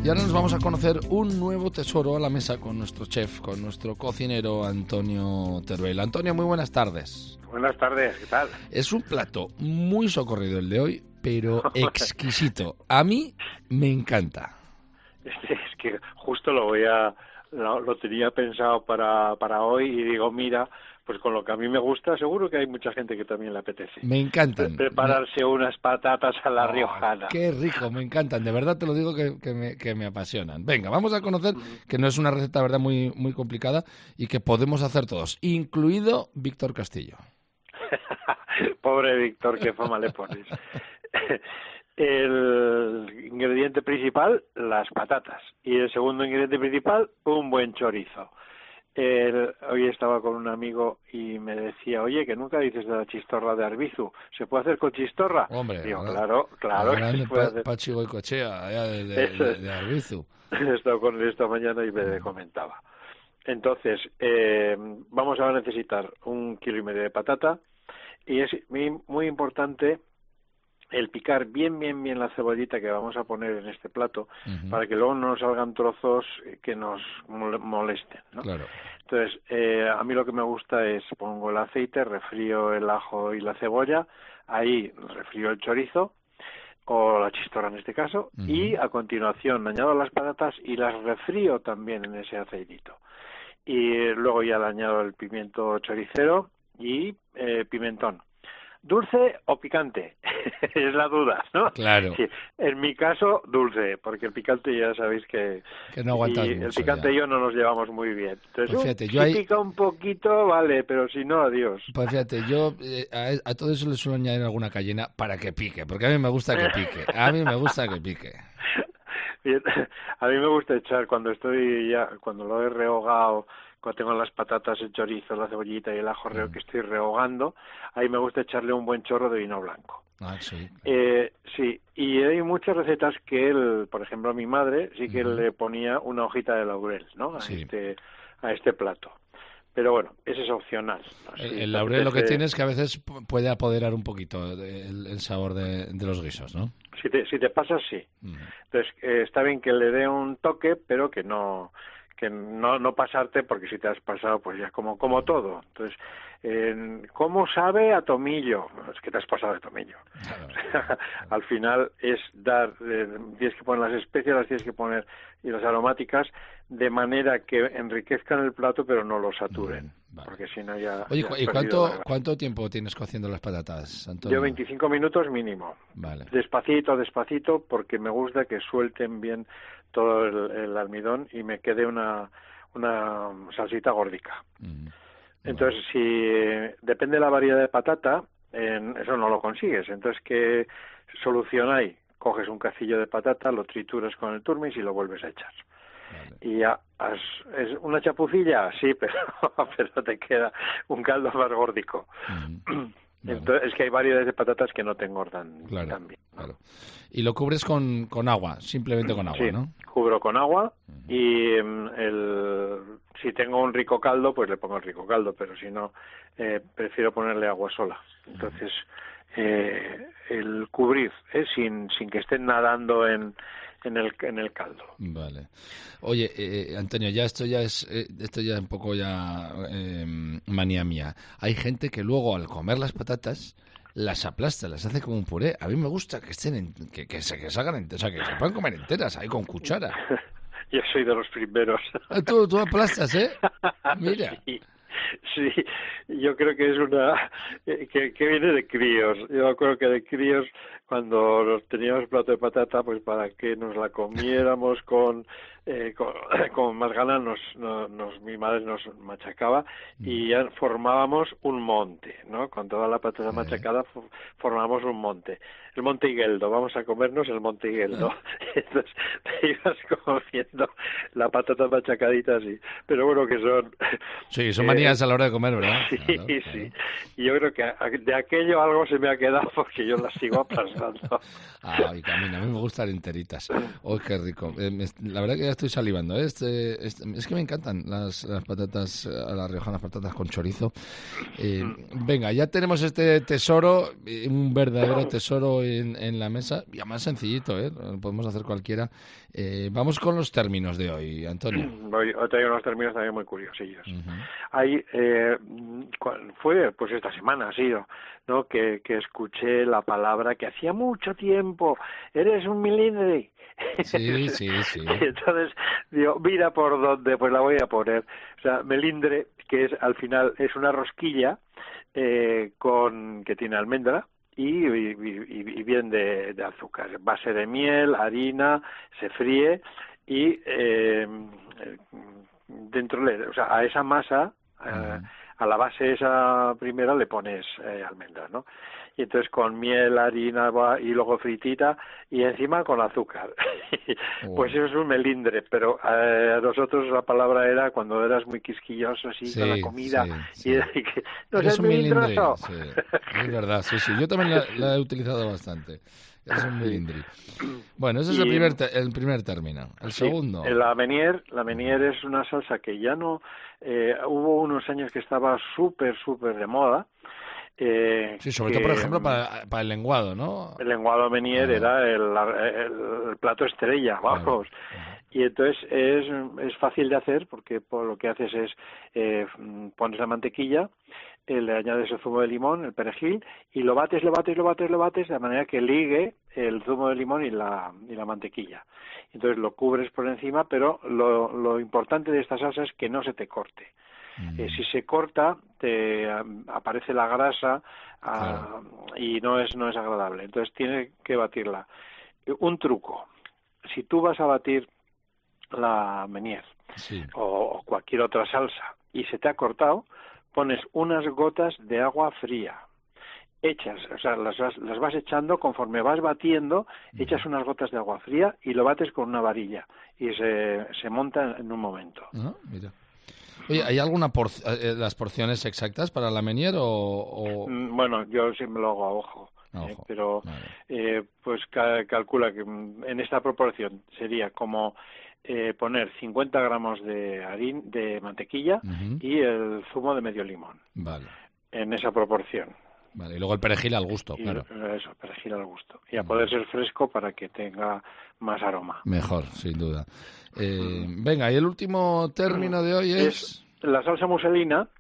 Y ahora nos vamos a conocer un nuevo tesoro a la mesa con nuestro chef, con nuestro cocinero Antonio Teruel. Antonio, muy buenas tardes. Buenas tardes, ¿qué tal? Es un plato muy socorrido el de hoy, pero exquisito. A mí me encanta. Es que justo lo tenía pensado para hoy y digo, mira, pues con lo que a mí me gusta, seguro que hay mucha gente que también le apetece. Me encantan. Prepararse unas patatas a la riojana. ¡Qué rico! Me encantan. De verdad te lo digo que me apasionan. Venga, vamos a conocer que no es una receta, verdad, muy, muy complicada y que podemos hacer todos, incluido Víctor Castillo. Pobre Víctor, qué fama le pones. El ingrediente principal, las patatas. Y el segundo ingrediente principal, un buen chorizo. Hoy estaba con un amigo y me decía, oye, que nunca dices de la chistorra de Arbizu. ¿Se puede hacer con chistorra? Hombre, digo, claro que se puede hacer. Pachi Goicoechea, de Arbizu. He estado con él esta mañana y me comentaba. Entonces, vamos a necesitar 1,5 kilos de patata y es muy importante el picar bien la cebollita que vamos a poner en este plato para que luego no nos salgan trozos que nos molesten, ¿no? Claro. Entonces, a mí lo que me gusta es pongo el aceite, refrío el ajo y la cebolla, ahí refrío el chorizo o la chistorra en este caso y a continuación añado las patatas y las refrío también en ese aceitito. Y luego ya le añado el pimiento choricero y pimentón. ¿Dulce o picante? Es la duda, ¿no? Claro. Sí, en mi caso, dulce, porque el picante ya sabéis que no aguantas mucho. El picante ya. y yo no nos llevamos muy bien. Entonces, pues fíjate, si pica un poquito, vale, pero si no, adiós. Pues fíjate, yo a todo eso le suelo añadir alguna cayena para que pique, porque a mí me gusta que pique. A mí me gusta que pique. A mí me gusta echar cuando lo he rehogado, cuando tengo las patatas, el chorizo, la cebollita y el ajo que estoy rehogando, ahí me gusta echarle un buen chorro de vino blanco. Sí. Sí, y hay muchas recetas que por ejemplo, a mi madre sí que le ponía una hojita de laurel, ¿no? A este plato. Pero bueno, ese es opcional. El laurel lo que tiene es que a veces puede apoderar un poquito el sabor de los guisos, ¿no? Si te pasas, sí. Entonces, está bien que le dé un toque, pero que no pasarte, porque si te has pasado, pues ya como todo. Entonces, ¿cómo sabe a tomillo? Es que te has pasado de tomillo. Claro. Al final es tienes que poner las especias, las tienes que poner y las aromáticas de manera que enriquezcan el plato, pero no lo saturen. Vale. Porque si no ya... Oye, ¿y cuánto tiempo tienes cociendo las patatas, Antonio? Yo 25 minutos mínimo. Vale. Despacito, porque me gusta que suelten bien todo el almidón y me quede una salsita gordica. Entonces, si depende de la variedad de patata, eso no lo consigues. Entonces, ¿qué solución hay? Coges un cacillo de patata, lo trituras con el turmis y lo vuelves a echar. Vale. Y ya es una chapucilla, sí, pero te queda un caldo más gordico. Entonces, es que hay variedades de patatas que no te engordan tan bien, ¿no? Claro. Y lo cubres con agua, simplemente con agua, sí, ¿no? Cubro con agua y si tengo un rico caldo, pues le pongo el rico caldo, pero si no, prefiero ponerle agua sola. Entonces, el cubrir, sin que estén nadando en el caldo. Vale. Oye, Antonio, esto ya es un poco manía mía. Hay gente que luego al comer las patatas las aplasta, las hace como un puré. A mí me gusta que estén que salgan enteras, o sea, que se puedan comer enteras ahí con cuchara. Yo soy de los primeros. Tú aplastas, ¿eh? Mira. Sí, yo creo que es que viene de críos. Yo me acuerdo que de críos, cuando teníamos plato de patata, pues para que nos la comiéramos con más ganas, mi madre nos machacaba y ya formábamos un monte, ¿no? Con toda la patata machacada formábamos un monte. El Monte Igueldo, vamos a comernos el Monte Igueldo. Entonces te ibas comiendo la patata machacadita así. Pero bueno, que son... Sí, son manías a la hora de comer, ¿verdad? Sí, claro. Sí. Y yo creo que de aquello algo se me ha quedado porque yo las sigo aplastando. Ay, a mí me gustan enteritas. ¡Oh, qué rico! La verdad que estoy salivando. Es que me encantan las patatas a la riojanas, patatas con chorizo. Venga, ya tenemos este tesoro, un verdadero tesoro en la mesa. Y además sencillito, lo podemos hacer cualquiera. Vamos con los términos de hoy, Antonio. Hoy traigo unos términos también muy curiosillos. Hay, fue pues esta semana ha sido, ¿no? Que escuché la palabra que hacía mucho tiempo, eres un milindre. Sí. Entonces digo, mira por dónde, pues la voy a poner. O sea, melindre, que es al final es una rosquilla que tiene almendra y bien de azúcar, base de miel, harina, se fríe y dentro, o sea, a esa masa, a la base esa primera le pones almendras, ¿no? Y entonces con miel, harina y luego fritita y encima con azúcar. Pues eso es un melindre, pero a nosotros la palabra era cuando eras muy quisquilloso así con la comida. Sí. Y que, no eres seas un melindre. melindroso. Es verdad, sí. Yo también la he utilizado bastante. Es un melindri. Bueno, ese es el primer término. El segundo. La Meunier es una salsa que ya no... hubo unos años que estaba súper de moda. Sí, sobre todo, por ejemplo, para el lenguado, ¿no? El lenguado Meunier era el plato estrella, vamos. Y entonces es fácil de hacer porque lo que haces es pones la mantequilla, le añades el zumo de limón, el perejil, y lo bates de manera que ligue el zumo de limón y la mantequilla. Entonces lo cubres por encima, pero lo importante de esta salsa es que no se te corte. Si se corta, te aparece la grasa y no es agradable. Entonces tienes que batirla. Un truco: si tú vas a batir la Meunier o cualquier otra salsa y se te ha cortado, pones unas gotas de agua fría. O sea, las vas echando conforme vas batiendo, echas unas gotas de agua fría y lo bates con una varilla y se monta en un momento. Mira. Oye, ¿hay alguna las porciones exactas para la Meunier o...? Bueno, yo siempre lo hago a ojo. Pero vale. Pues calcula que en esta proporción sería como poner 50 gramos de mantequilla y el zumo de medio limón. Vale. En esa proporción. Vale, y luego el perejil al gusto, claro. Eso, perejil al gusto. Y a poder ser fresco para que tenga más aroma. Mejor, sin duda. Venga, y el último término de hoy es... La salsa muselina.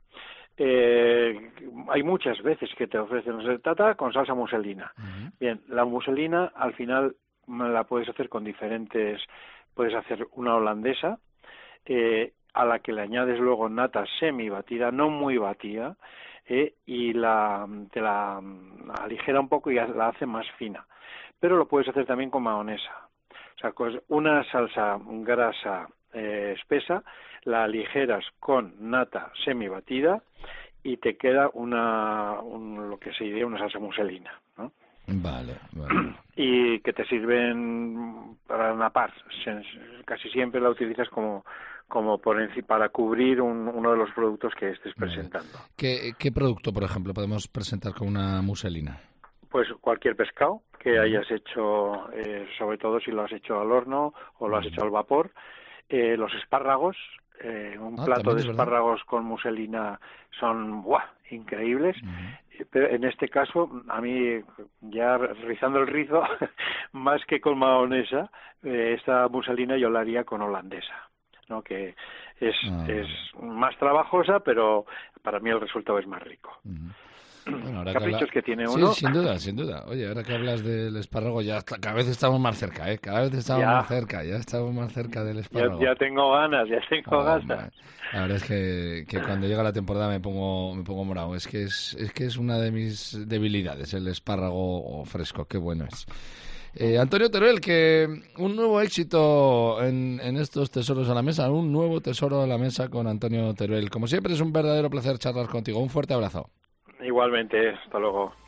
Hay muchas veces que te ofrecen tata con salsa muselina. Bien, la muselina al final la puedes hacer con diferentes... Puedes hacer una holandesa a la que le añades luego nata semi batida, no muy batida, y te la aligera un poco y la hace más fina. Pero lo puedes hacer también con mahonesa. O sea, pues una salsa grasa espesa, la aligeras con nata semi batida y te queda lo que se diría una salsa muselina, ¿no? Vale. Y que te sirven para napar. Casi siempre la utilizas como por encima para cubrir uno de los productos que estés presentando. ¿Qué producto, por ejemplo, podemos presentar con una muselina? Pues cualquier pescado que hayas hecho, sobre todo si lo has hecho al horno o lo has hecho al vapor. Los espárragos, un plato de espárragos con muselina son increíbles. Pero en este caso, a mí, ya rizando el rizo, más que con mahonesa, esta muselina yo la haría con holandesa, ¿no? Que es más trabajoja, pero para mí el resultado es más rico. Bueno, Caprichos que tiene uno. Sí, sin duda. Oye, ahora que hablas del espárrago, ya cada vez estamos más cerca, Cada vez estamos más cerca del espárrago. Ya tengo ganas, ganas. La verdad es que cuando llega la temporada me pongo morado. Es que es una de mis debilidades, el espárrago fresco. Qué bueno es. Antonio Teruel, que un nuevo éxito en estos tesoros a la mesa, un nuevo tesoro a la mesa con Antonio Teruel. Como siempre, es un verdadero placer charlar contigo. Un fuerte abrazo. Igualmente, hasta luego.